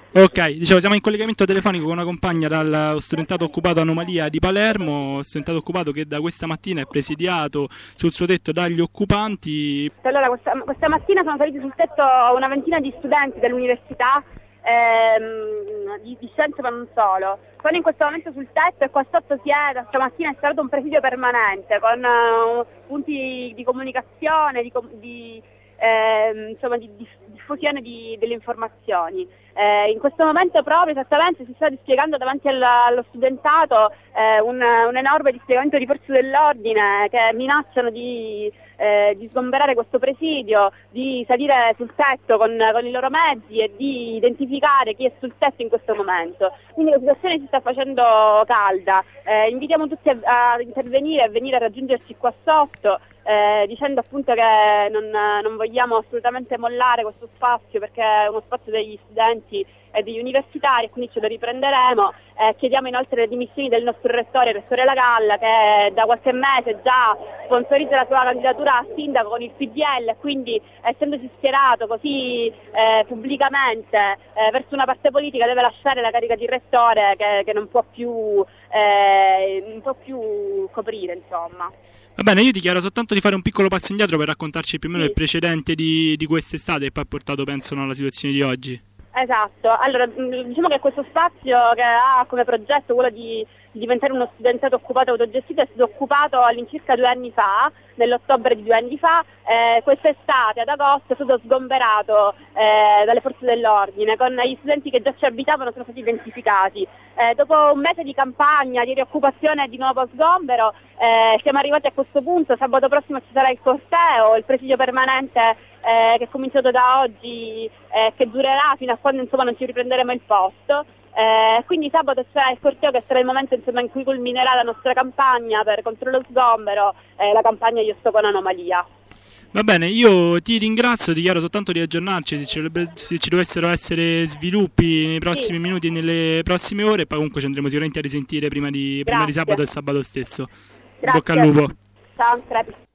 Ok, dicevo, siamo in collegamento telefonico con una compagna dal studentato occupato Anomalia di Palermo, studentato occupato che da questa mattina è presidiato sul suo tetto dagli occupanti. Allora, questa mattina sono saliti sul tetto una ventina di studenti dell'università, di scienze ma non solo. Sono in questo momento sul tetto e qua sotto stamattina è stato un presidio permanente con punti di comunicazione, insomma, di diffusione delle informazioni. In questo momento proprio esattamente si sta dispiegando davanti allo studentato un enorme dispiegamento di forze dell'ordine che minacciano di sgomberare questo presidio, di salire sul tetto con i loro mezzi e di identificare chi è sul tetto in questo momento. Quindi la situazione si sta facendo calda. Invitiamo tutti a intervenire e a venire a raggiungerci qua sotto. Dicendo appunto che non vogliamo assolutamente mollare questo spazio perché è uno spazio degli studenti e degli universitari e quindi ce lo riprenderemo. Chiediamo inoltre le dimissioni del nostro rettore, il rettore Lagalla, che da qualche mese già sponsorizza la sua candidatura a sindaco con il PDL e quindi essendosi schierato così pubblicamente verso una parte politica deve lasciare la carica di rettore che non può più coprire, insomma. Va bene, io ti chiedo soltanto di fare un piccolo passo indietro per raccontarci più o meno Sì. il precedente di quest'estate e poi ha portato, penso, alla situazione di oggi. Esatto, allora diciamo che questo spazio che ha come progetto quello di diventare uno studentato occupato autogestito è stato occupato all'incirca 2 anni fa, nell'ottobre di 2 anni fa. Quest'estate, ad agosto, è stato sgomberato dalle forze dell'ordine, con gli studenti che già ci abitavano sono stati identificati. Dopo un mese di campagna, di rioccupazione e di nuovo sgombero, siamo arrivati a questo punto. Sabato prossimo ci sarà il corteo, il presidio permanente che è cominciato da oggi, che durerà fino a quando insomma non ci riprenderemo il posto. Quindi sabato sarà il corteo che sarà il momento insomma, in cui culminerà la nostra campagna contro lo sgombero, la campagna Io sto con Anomalia. Va bene, io ti ringrazio, ti chiedo soltanto di aggiornarci se ci dovessero essere sviluppi nei prossimi Sì. minuti e nelle prossime ore, poi comunque ci andremo sicuramente a risentire prima di sabato e sabato stesso. In bocca al Grazie. lupo. Ciao, grazie.